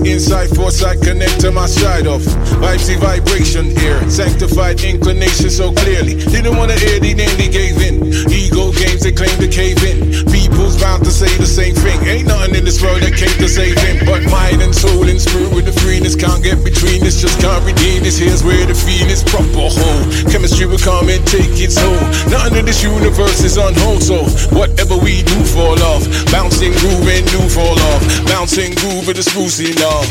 inside, foresight, connect to my side of vibesy vibration here, sanctified inclination so clearly. Didn't wanna hear the name, they gave in. Ego games, they claim to cave in. People's bound to say the same thing. Ain't nothing in this world that came to save him, but mind and soul and spirit with the freeness can't get between this, just can't redeem this. Here's where the feeling is proper whole. Chemistry will come and take its hold. Nothing in this universe is on hold, so whatever we do fall off. Bouncing groove and do fall off. Bouncing groove with the sprucing off.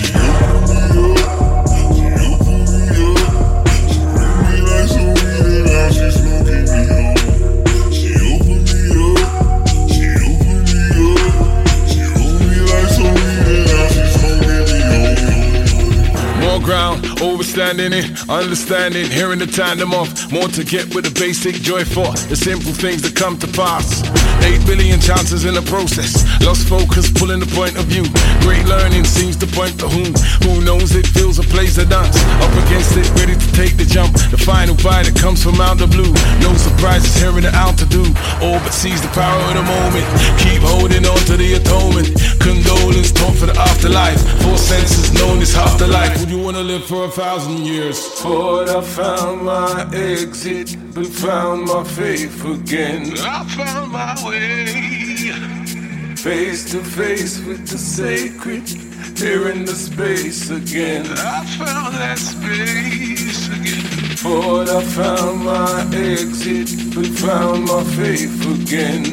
Ground, overstanding it, understanding, hearing the tandem of more to get with the basic joy for the simple things that come to pass. 8 billion chances in the process, lost focus, pulling the point of view. Great learning seems to point to whom. Who knows it feels a place to dance. Up against it, ready to take the jump. The final bite that comes from out the blue. No surprises hearing the altitude. All but seize the power of the moment. Keep holding on to the atonement. Condolence, talk for the afterlife. 4 senses known as half the life. Would you wanna live for 1,000 years? Thought I found my exit, but found my faith again. I found my way. Face to face with the sacred, here in the space again. I found that space again. Thought I found my exit, but found my faith again.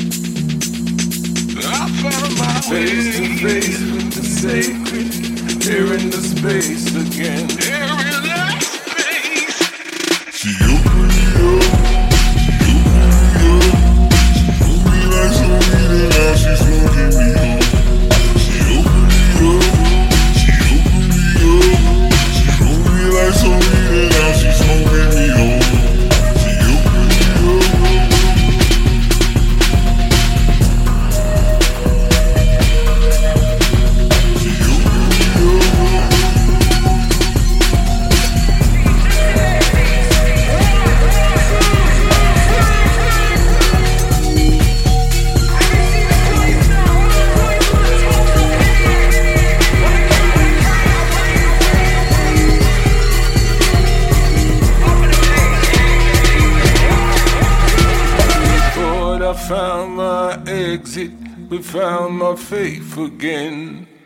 I found my way. Face to face with the sacred, here in the space again. Here in that space. See you pretty up. Now she's smoking me home. She opened me up. She opened me up. She rolled me like some weed and now she's smoking me home. She opened me up. She opened me up. I found my exit, but found my faith again.